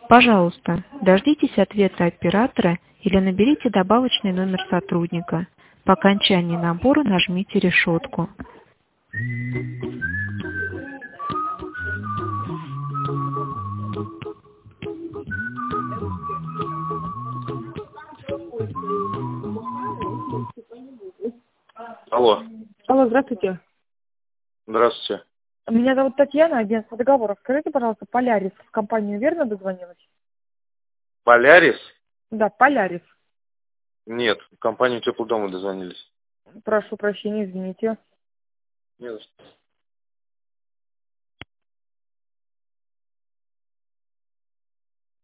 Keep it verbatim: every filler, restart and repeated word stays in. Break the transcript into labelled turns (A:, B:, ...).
A: Пожалуйста, дождитесь ответа оператора или наберите добавочный номер сотрудника. По окончании набора нажмите решетку.
B: Алло.
C: Алло, здравствуйте.
B: Здравствуйте.
C: Меня зовут Татьяна, агентство договоров. Скажите, пожалуйста, Полярис в компанию верно дозвонилась?
B: Полярис?
C: Да, Полярис.
B: Нет, в компанию Теплый дом мы дозвонились.
C: Прошу прощения, извините.
B: Не за что.